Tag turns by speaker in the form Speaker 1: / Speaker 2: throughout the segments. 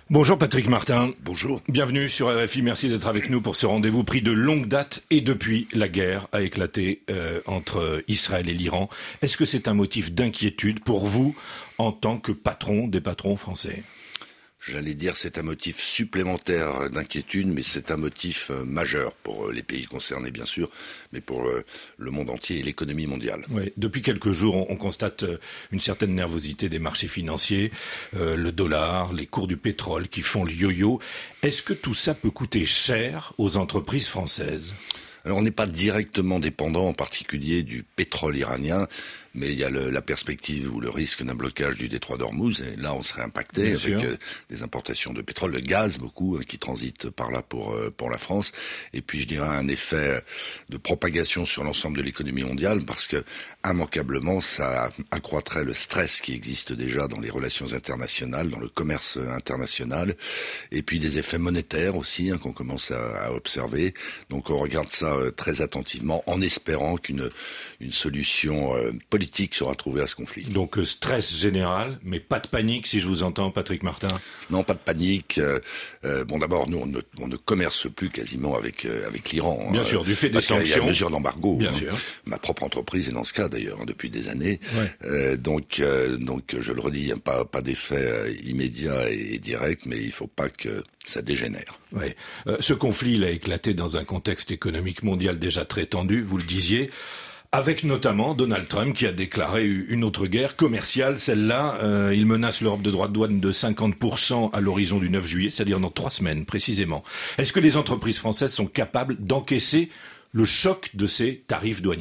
Speaker 1: Bonjour Patrick Martin.
Speaker 2: Bonjour.
Speaker 1: Bienvenue sur RFI, merci d'être avec nous pour ce rendez-vous pris de longue date et depuis la guerre a éclaté entre Israël et l'Iran. Est-ce que c'est un motif d'inquiétude pour vous en tant que patron des patrons français ?
Speaker 2: J'allais dire c'est un motif supplémentaire d'inquiétude, mais c'est un motif majeur pour les pays concernés bien sûr, mais pour le monde entier et l'économie mondiale.
Speaker 1: Oui, depuis quelques jours, on constate une certaine nervosité des marchés financiers, le dollar, les cours du pétrole qui font le yo-yo. Est-ce que tout ça peut coûter cher aux entreprises françaises ?
Speaker 2: Alors on n'est pas directement dépendant en particulier du pétrole iranien, mais il y a la perspective ou le risque d'un blocage du détroit d'Ormuz, et là on serait impacté avec des importations de pétrole, de gaz beaucoup, qui transitent par là pour la France, et puis je dirais un effet de propagation sur l'ensemble de l'économie mondiale, parce que immanquablement ça accroîtrait le stress qui existe déjà dans les relations internationales, dans le commerce international, et puis des effets monétaires aussi qu'on commence à observer. Donc on regarde ça très attentivement, en espérant qu'une solution politique sera trouvée à ce conflit.
Speaker 1: Donc stress général, mais pas de panique si je vous entends, Patrick Martin.
Speaker 2: Non, pas de panique. Bon, d'abord, nous, on ne commerce plus quasiment avec l'Iran.
Speaker 1: Bien sûr, du fait des sanctions.
Speaker 2: Parce qu'il y a mesure d'embargo.
Speaker 1: Bien sûr.
Speaker 2: Ma propre entreprise est dans ce cas d'ailleurs depuis des années.
Speaker 1: Ouais.
Speaker 2: Donc, je le redis, il n'y a pas d'effet immédiat et direct, mais il ne faut pas que ça dégénère.
Speaker 1: Oui. Ce conflit, il a éclaté dans un contexte économique mondial déjà très tendu, vous le disiez, avec notamment Donald Trump qui a déclaré une autre guerre commerciale. Celle-là, il menace l'Europe de droits de douane de 50% à l'horizon du 9 juillet, c'est-à-dire dans 3 semaines précisément. Est-ce que les entreprises françaises sont capables d'encaisser le choc de ces tarifs douaniers ?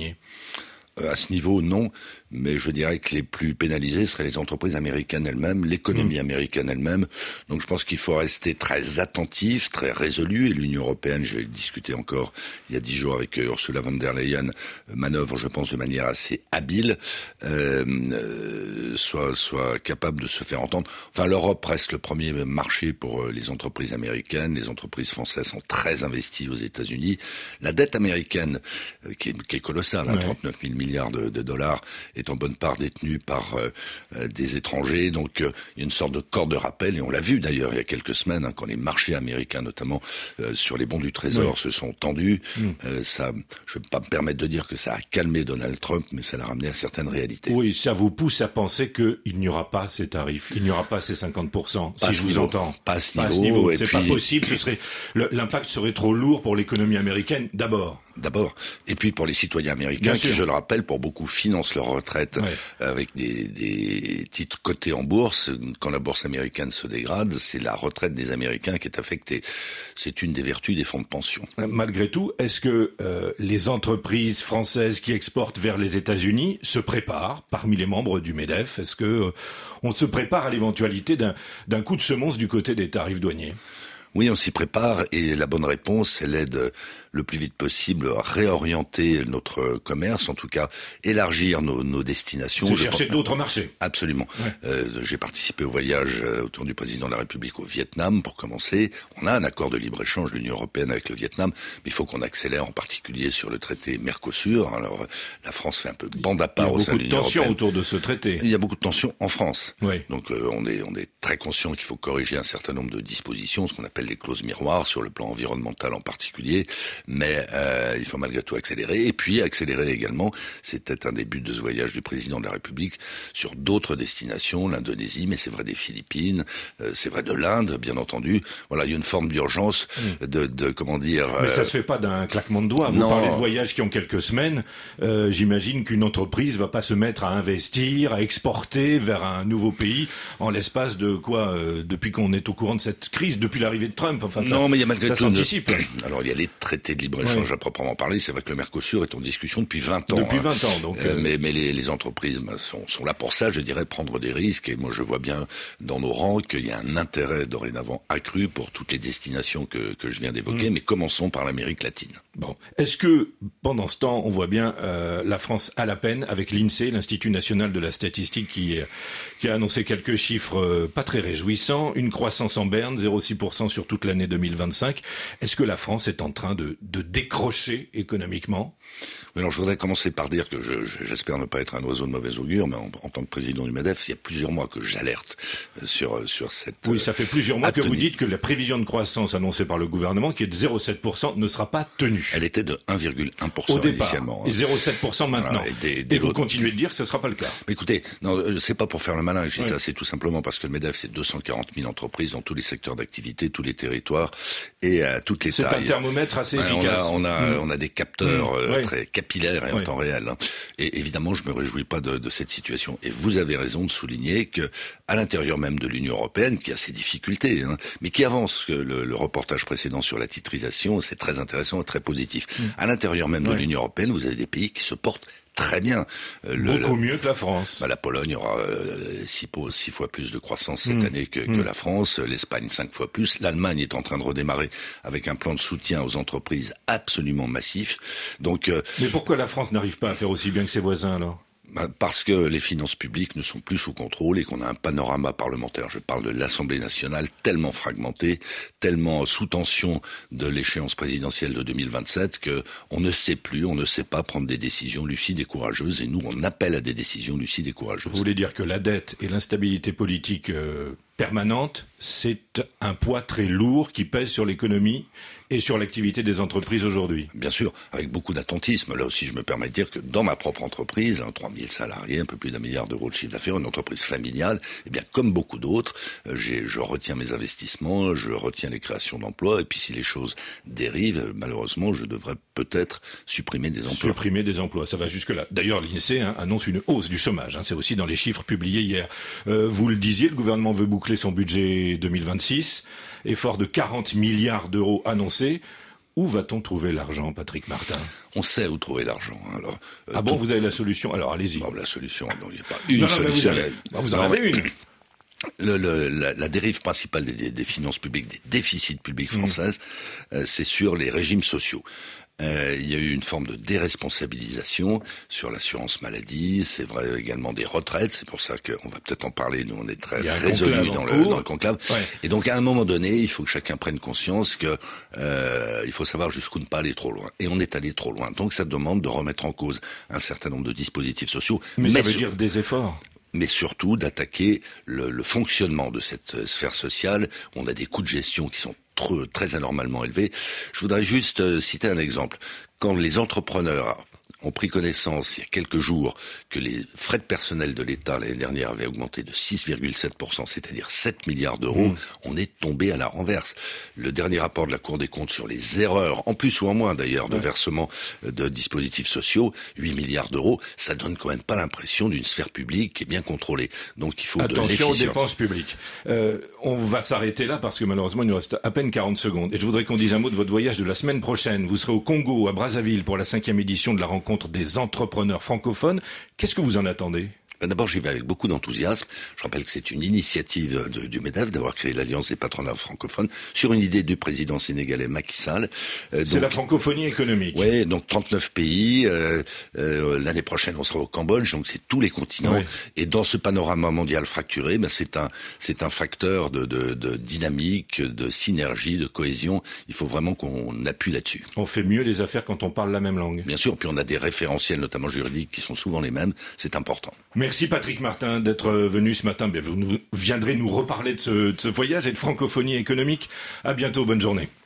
Speaker 2: À ce niveau, non. Mais je dirais que les plus pénalisées seraient les entreprises américaines elles-mêmes, l'économie américaine elle-même. Donc je pense qu'il faut rester très attentif, très résolu. Et l'Union européenne, j'ai discuté encore il y a 10 jours avec Ursula von der Leyen, manœuvre, je pense, de manière assez habile, soit capable de se faire entendre. Enfin, l'Europe reste le premier marché pour les entreprises américaines. Les entreprises françaises sont très investies aux États-Unis. La dette américaine, qui est colossale, 39 000 milliards de dollars, est en bonne part détenue par des étrangers. Donc il y a une sorte de corde de rappel, et on l'a vu d'ailleurs il y a quelques semaines, quand les marchés américains, notamment sur les bons du Trésor, se sont tendus. Ça, je ne vais pas me permettre de dire que ça a calmé Donald Trump, mais ça l'a ramené à certaines réalités.
Speaker 1: Oui, ça vous pousse à penser qu'il n'y aura pas ces tarifs, il n'y aura pas ces 50%, si je vous entends.
Speaker 2: Pas à ce niveau.
Speaker 1: C'est pas possible, l'impact serait trop lourd pour l'économie américaine, d'abord.
Speaker 2: Et puis pour les citoyens américains, qui, je le rappelle, pour beaucoup financent leur retraite avec des titres cotés en bourse. Quand la bourse américaine se dégrade, c'est la retraite des Américains qui est affectée. C'est une des vertus des fonds de pension.
Speaker 1: Malgré tout, est-ce que les entreprises françaises qui exportent vers les États-Unis se préparent parmi les membres du MEDEF ? Est-ce que on se prépare à l'éventualité d'un coup de semonce du côté des tarifs douaniers ?
Speaker 2: Oui, on s'y prépare, et la bonne réponse, elle est de le plus vite possible réorienter notre commerce, en tout cas élargir nos destinations.
Speaker 1: C'est chercher d'autres marchés.
Speaker 2: Absolument. J'ai participé au voyage autour du président de la République au Vietnam pour commencer. On a un accord de libre-échange de l'Union européenne avec le Vietnam, mais il faut qu'on accélère en particulier sur le traité Mercosur. Alors la France fait un peu bande à part au sein de l'Union européenne.
Speaker 1: Il y a beaucoup de tensions autour de ce traité.
Speaker 2: Il y a beaucoup de tensions en France.
Speaker 1: Oui.
Speaker 2: Donc on est très conscient qu'il faut corriger un certain nombre de dispositions, ce qu'on appelle les clauses miroirs sur le plan environnemental en particulier. Mais il faut malgré tout accélérer. Et puis accélérer également, c'était un des buts de ce voyage du président de la République, sur d'autres destinations, l'Indonésie, mais c'est vrai des Philippines, c'est vrai de l'Inde, bien entendu. Voilà, il y a une forme d'urgence de comment dire...
Speaker 1: Mais ça se fait pas d'un claquement de doigts. Vous parlez de voyages qui ont quelques semaines. J'imagine qu'une entreprise va pas se mettre à investir, à exporter vers un nouveau pays en l'espace de quoi depuis qu'on est au courant de cette crise, depuis l'arrivée de Trump. Enfin,
Speaker 2: non, mais il y a malgré
Speaker 1: ça
Speaker 2: tout
Speaker 1: s'anticipe.
Speaker 2: Alors il y a les traités de libre-échange à proprement parler. C'est vrai que le Mercosur est en discussion depuis 20 ans.
Speaker 1: Depuis 20 ans, donc.
Speaker 2: Mais les entreprises sont là pour ça, je dirais, prendre des risques. Et moi, je vois bien dans nos rangs qu'il y a un intérêt dorénavant accru pour toutes les destinations que je viens d'évoquer. Mais commençons par l'Amérique latine.
Speaker 1: Bon. Est-ce que, pendant ce temps, on voit bien la France à la peine avec l'INSEE, l'Institut National de la Statistique, qui a annoncé quelques chiffres pas très réjouissants. Une croissance en berne, 0,6% sur toute l'année 2025. Est-ce que la France est en train de de décrocher économiquement?
Speaker 2: Alors, je voudrais commencer par dire que j'espère ne pas être un oiseau de mauvais augure, mais en tant que président du MEDEF, il y a plusieurs mois que j'alerte sur cette...
Speaker 1: Oui, ça fait plusieurs mois que vous dites que la prévision de croissance annoncée par le gouvernement, qui est de 0,7%, ne sera pas tenue.
Speaker 2: Elle était de 1,1%
Speaker 1: au départ,
Speaker 2: initialement.
Speaker 1: Et 0,7% maintenant.
Speaker 2: Voilà,
Speaker 1: et vous continuez de dire que ce ne sera pas le cas.
Speaker 2: Écoutez, non, c'est pas pour faire le malin, je dis ça, c'est tout simplement parce que le MEDEF, c'est 240 000 entreprises dans tous les secteurs d'activité, tous les territoires et à toutes les tailles.
Speaker 1: C'est un thermomètre assez efficace.
Speaker 2: On a des capteurs très capillaires et en temps réel. Et évidemment, je me réjouis pas de cette situation. Et vous avez raison de souligner que à l'intérieur même de l'Union européenne, qui a ses difficultés, mais qui avance, que le reportage précédent sur la titrisation, c'est très intéressant et très positif. À l'intérieur même de l'Union européenne, vous avez des pays qui se portent très bien.
Speaker 1: Beaucoup mieux que la France.
Speaker 2: La Pologne aura 6 fois plus de croissance cette année que la France, l'Espagne 5 fois plus, l'Allemagne est en train de redémarrer avec un plan de soutien aux entreprises absolument massif. Donc,
Speaker 1: mais pourquoi la France n'arrive pas à faire aussi bien que ses voisins alors ?
Speaker 2: Parce que les finances publiques ne sont plus sous contrôle et qu'on a un panorama parlementaire, je parle de l'Assemblée nationale, tellement fragmenté, tellement sous tension de l'échéance présidentielle de 2027 que on ne sait pas prendre des décisions lucides et courageuses, et nous on appelle à des décisions lucides et courageuses.
Speaker 1: Vous voulez dire que la dette et l'instabilité politique permanente, c'est un poids très lourd qui pèse sur l'économie et sur l'activité des entreprises aujourd'hui.
Speaker 2: Bien sûr, avec beaucoup d'attentisme. Là aussi, je me permets de dire que dans ma propre entreprise, 3000 salariés, un peu plus d'1 milliard d'euros de chiffre d'affaires, une entreprise familiale, eh bien, comme beaucoup d'autres, je retiens mes investissements, je retiens les créations d'emplois, et puis si les choses dérivent, malheureusement, je devrais peut-être supprimer des emplois.
Speaker 1: Supprimer des emplois, ça va jusque-là. D'ailleurs, l'INSEE annonce une hausse du chômage. C'est aussi dans les chiffres publiés hier. Vous le disiez, le gouvernement veut boucler son budget 2026, effort de 40 milliards d'euros annoncé. Où va-t-on trouver l'argent, Patrick Martin ?
Speaker 2: On sait où trouver l'argent. Alors,
Speaker 1: bon, vous avez la solution ? Alors, allez-y.
Speaker 2: Non, la solution, non, il n'y a pas une solution.
Speaker 1: Vous en avez une.
Speaker 2: La dérive principale des finances publiques, des déficits publics françaises, c'est sur les régimes sociaux. Il y a eu une forme de déresponsabilisation sur l'assurance maladie, c'est vrai également des retraites, c'est pour ça qu'on va peut-être en parler, nous on est très résolus dans le conclave. Ouais. Et donc à un moment donné, il faut que chacun prenne conscience que il faut savoir jusqu'où ne pas aller trop loin. Et on est allé trop loin. Donc ça demande de remettre en cause un certain nombre de dispositifs sociaux.
Speaker 1: Mais ça veut dire des efforts.
Speaker 2: Mais surtout d'attaquer le fonctionnement de cette sphère sociale. On a des coûts de gestion qui sont très anormalement élevés. Je voudrais juste citer un exemple. Quand les entrepreneurs ont pris connaissance il y a quelques jours que les frais de personnel de l'État l'année dernière avaient augmenté de 6,7%, c'est-à-dire 7 milliards d'euros, on est tombé à la renverse. Le dernier rapport de la Cour des comptes sur les erreurs, en plus ou en moins d'ailleurs, de versement de dispositifs sociaux, 8 milliards d'euros, ça donne quand même pas l'impression d'une sphère publique qui est bien contrôlée. Donc il faut de l'efficience.
Speaker 1: Attention aux dépenses publiques. On va s'arrêter là parce que malheureusement il nous reste à peine 40 secondes. Et je voudrais qu'on dise un mot de votre voyage de la semaine prochaine. Vous serez au Congo, à Brazzaville, pour la 5e édition de la rencontre des entrepreneurs francophones. Qu'est-ce que vous en attendez ?
Speaker 2: D'abord, j'y vais avec beaucoup d'enthousiasme. Je rappelle que c'est une initiative du MEDEF d'avoir créé l'Alliance des patronats francophones sur une idée du président sénégalais Macky Sall.
Speaker 1: C'est la francophonie économique.
Speaker 2: Oui, donc 39 pays. L'année prochaine, on sera au Cambodge, donc c'est tous les continents. Ouais. Et dans ce panorama mondial fracturé, c'est un facteur de dynamique, de synergie, de cohésion. Il faut vraiment qu'on appuie là-dessus.
Speaker 1: On fait mieux les affaires quand on parle la même langue.
Speaker 2: Bien sûr, puis on a des référentiels, notamment juridiques, qui sont souvent les mêmes. C'est important.
Speaker 1: Merci Patrick Martin d'être venu ce matin. Vous viendrez nous reparler de ce voyage et de francophonie économique. À bientôt, bonne journée.